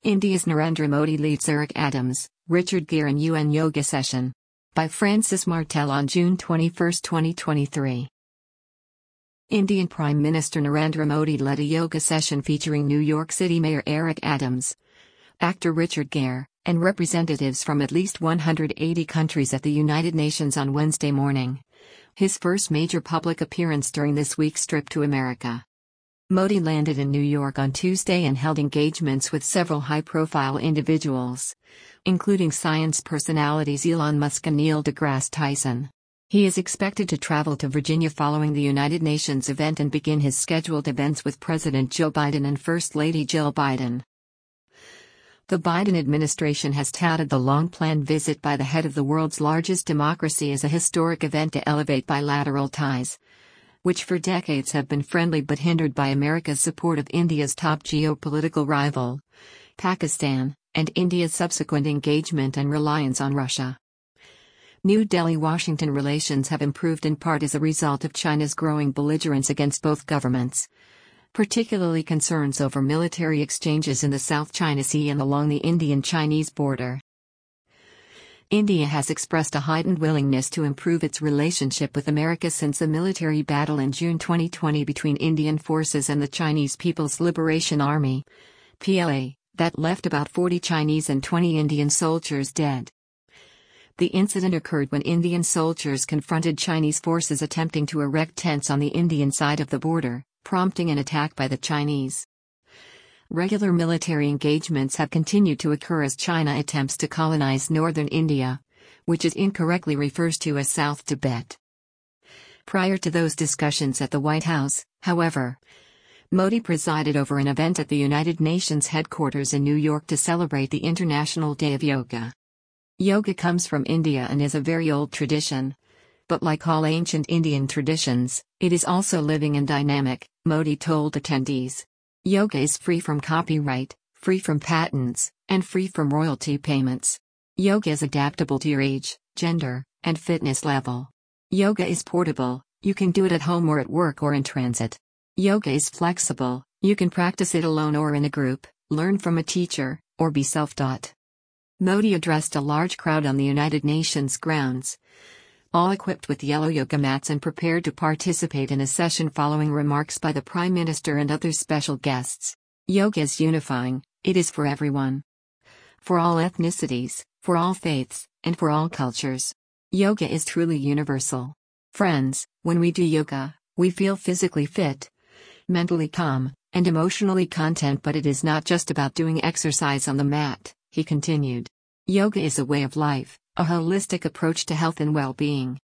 India's Narendra Modi leads Eric Adams, Richard Gere in UN Yoga Session. By Francis Martel on June 21, 2023. Indian Prime Minister Narendra Modi led a yoga session featuring New York City Mayor Eric Adams, actor Richard Gere, and representatives from at least 180 countries at the United Nations on Wednesday morning. His first major public appearance during this week's trip to America. Modi landed in New York on Tuesday and held engagements with several high-profile individuals, including science personalities Elon Musk and Neil deGrasse Tyson. He is expected to travel to Virginia following the United Nations event and begin his scheduled events with President Joe Biden and First Lady Jill Biden. The Biden administration has touted the long-planned visit by the head of the world's largest democracy as a historic event to elevate bilateral ties, which for decades have been friendly but hindered by America's support of India's top geopolitical rival, Pakistan, and India's subsequent engagement and reliance on Russia. New Delhi-Washington relations have improved in part as a result of China's growing belligerence against both governments, particularly concerns over military exchanges in the South China Sea and along the Indian-Chinese border. India has expressed a heightened willingness to improve its relationship with America since a military battle in June 2020 between Indian forces and the Chinese People's Liberation Army (PLA) that left about 40 Chinese and 20 Indian soldiers dead. The incident occurred when Indian soldiers confronted Chinese forces attempting to erect tents on the Indian side of the border, prompting an attack by the Chinese. Regular military engagements have continued to occur as China attempts to colonize northern India, which it incorrectly refers to as South Tibet. Prior to those discussions at the White House, however, Modi presided over an event at the United Nations headquarters in New York to celebrate the International Day of Yoga. Yoga comes from India and is a very old tradition, but like all ancient Indian traditions, it is also living and dynamic, Modi told attendees. Yoga is free from copyright, free from patents, and free from royalty payments. Yoga is adaptable to your age, gender, and fitness level. Yoga is portable, you can do it at home or at work or in transit. Yoga is flexible, you can practice it alone or in a group, learn from a teacher, or be self-taught. Modi addressed a large crowd on the United Nations grounds, all equipped with yellow yoga mats and prepared to participate in a session following remarks by the Prime Minister and other special guests. Yoga is unifying, it is for everyone. For all ethnicities, for all faiths, and for all cultures. Yoga is truly universal. Friends, when we do yoga, we feel physically fit, mentally calm, and emotionally content, but it is not just about doing exercise on the mat, he continued. Yoga is a way of life, a holistic approach to health and well-being.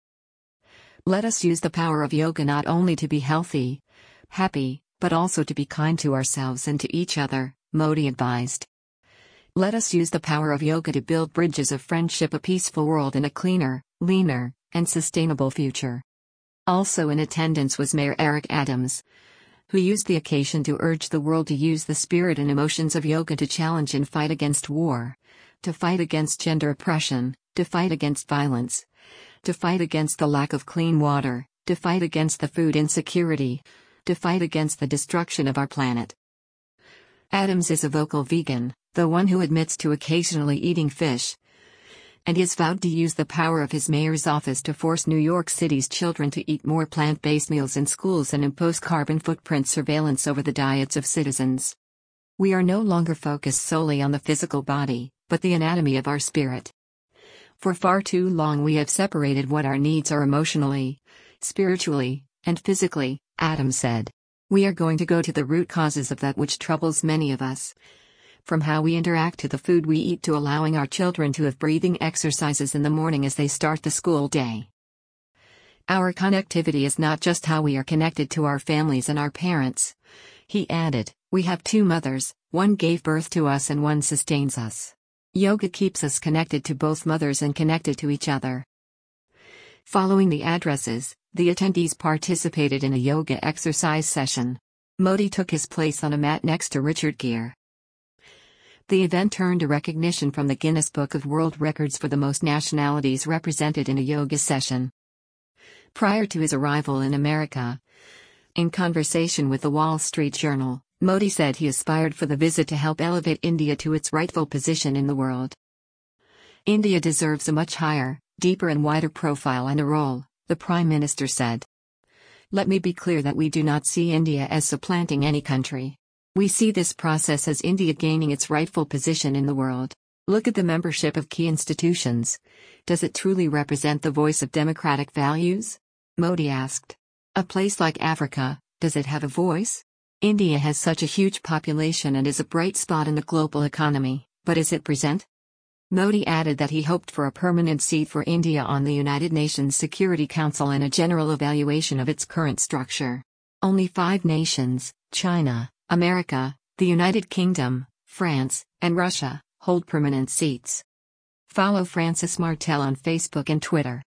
Let us use the power of yoga not only to be healthy, happy, but also to be kind to ourselves and to each other, Modi advised. Let us use the power of yoga to build bridges of friendship, a peaceful world, and a cleaner, leaner, and sustainable future. Also in attendance was Mayor Eric Adams, who used the occasion to urge the world to use the spirit and emotions of yoga to challenge and fight against war, to fight against gender oppression, to fight against violence, to fight against the lack of clean water, to fight against the food insecurity, to fight against the destruction of our planet. Adams is a vocal vegan, the one who admits to occasionally eating fish, and he has vowed to use the power of his mayor's office to force New York City's children to eat more plant-based meals in schools and impose carbon footprint surveillance over the diets of citizens. We are no longer focused solely on the physical body, but the anatomy of our spirit. For far too long we have separated what our needs are emotionally, spiritually, and physically, Adams said. We are going to go to the root causes of that which troubles many of us. From how we interact to the food we eat to allowing our children to have breathing exercises in the morning as they start the school day. Our connectivity is not just how we are connected to our families and our parents. He added, we have two mothers, one gave birth to us and one sustains us. Yoga keeps us connected to both mothers and connected to each other. Following the addresses, the attendees participated in a yoga exercise session. Modi took his place on a mat next to Richard Gere. The event earned a recognition from the Guinness Book of World Records for the most nationalities represented in a yoga session. Prior to his arrival in America, in conversation with the Wall Street Journal, Modi said he aspired for the visit to help elevate India to its rightful position in the world. India deserves a much higher, deeper and wider profile and a role, the Prime Minister said. Let me be clear that we do not see India as supplanting any country. We see this process as India gaining its rightful position in the world. Look at the membership of key institutions. Does it truly represent the voice of democratic values? Modi asked. A place like Africa, does it have a voice? India has such a huge population and is a bright spot in the global economy, but is it present? Modi added that he hoped for a permanent seat for India on the United Nations Security Council and a general evaluation of its current structure. Only 5 nations, China, America, the United Kingdom, France, and Russia, hold permanent seats. Follow Francis Martel on Facebook and Twitter.